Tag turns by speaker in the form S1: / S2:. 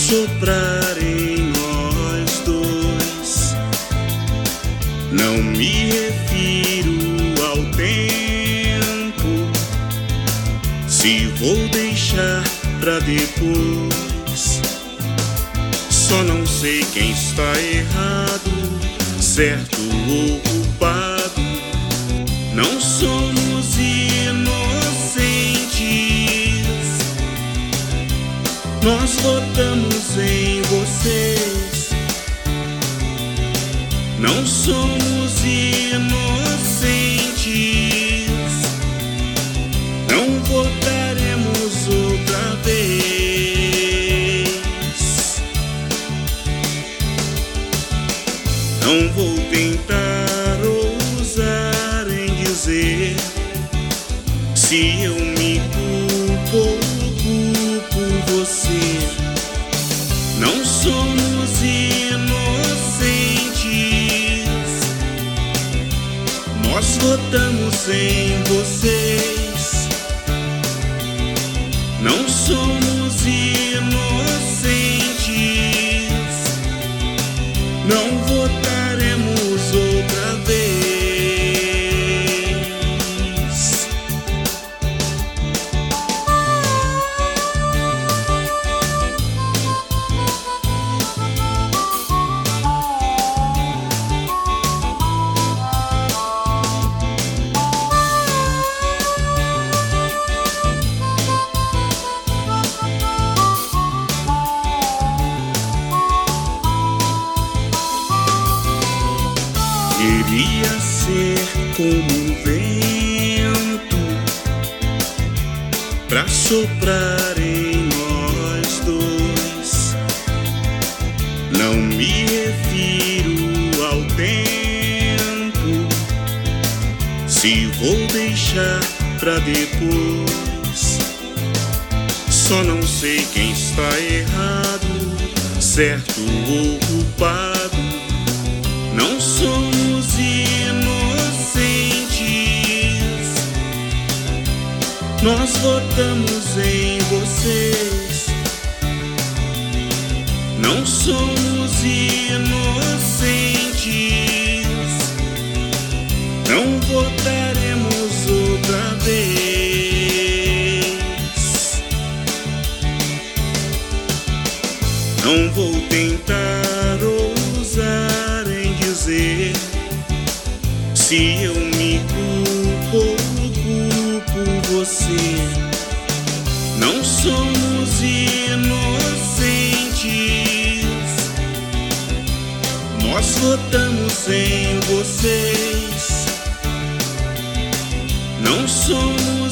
S1: soprar em nós dois. Não me refiro ao tempo, se vou deixar pra depois. Só não sei quem está errado, certo ou culpado. Não somos inocentes, nós votamos em vocês. Não somos inocentes, não votaremos outra vez. Não vou tentar ousar em dizer se eu me culpo ou culpo você. Não somos inocentes, nós votamos em vocês. Não somos inocentes, não votaremos outra vez. Queria ser como um vento pra soprar em nós dois. Não me refiro ao tempo, se vou deixar pra depois. Só não sei quem está errado, certo ou culpado. Não somos inocentes, nós votamos em vocês. Não somos inocentes, não votaremos outra vez. Não vou tentar ousar em dizer se eu me culpo ou culpo você. Não somos inocentes, nós votamos em vocês. Não somos